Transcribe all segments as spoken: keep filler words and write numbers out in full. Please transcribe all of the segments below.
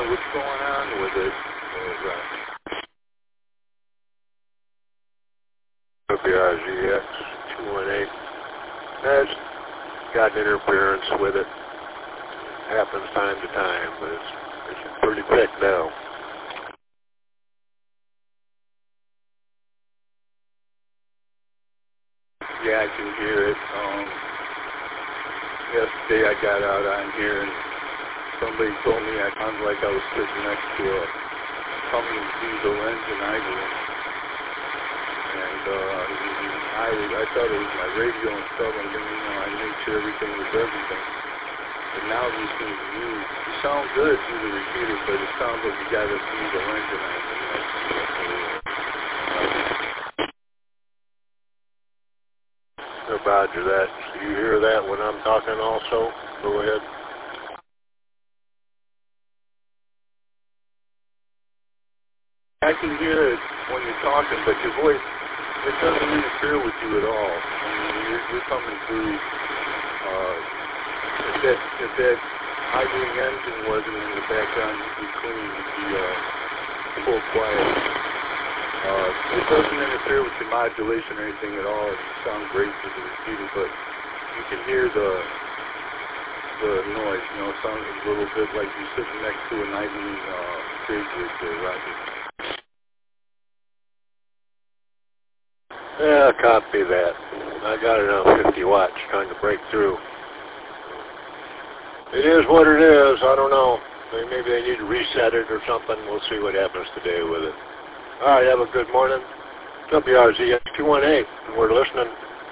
what's going on with it. W R Z X two one eight. That's got interference with it. Happens time to time, but it's, it's pretty thick now. Yeah, I can hear it. Um, yesterday I got out on here and somebody told me I sounded like I was sitting next to a Cummins diesel engine idling. And uh, I, was, I thought it was my radio and stuff, and then, you know, I made sure everything was everything. And now listening to you, you sound good through the repeater, but it sounds like you got a diesel engine idling next to it. Roger that. Do you hear that when I'm talking also? Go ahead. I can hear it when you're talking, but your voice, it doesn't interfere with you at all. I mean, you're, you're coming through, uh, if that, if that idling engine wasn't in the background, you'd be clean, you'd be uh, full quiet. Uh, it doesn't interfere with your modulation or anything at all. You sound great through the repeater, but you can hear the the noise. You know, it sounds a little bit like you're sitting next to an idling uh, fridge right there, Roger. Yeah, copy that. I got it on fifty watts trying to break through. It is what it is. I don't know. Maybe they need to reset it or something. We'll see what happens today with it. All right, have a good morning. W R Z X two one eight, and we're listening.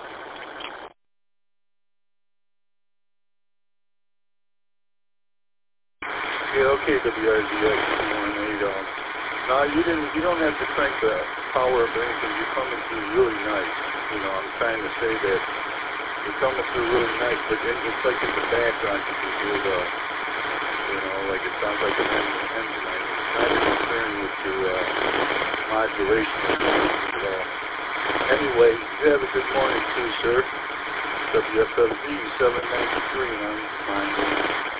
Yeah, okay, W R Z X two one eight. Um, no, you didn't. You don't have to crank the power up or anything. You're coming through really nice. You know, I'm trying to say that you're coming through really nice, but it, it's like in the background you can hear the, you know, like it sounds like an engine. engine. It's not interfering with your uh, modulation at all. Anyway, you have a good morning too, sir. W F F Z seven ninety-three on mine.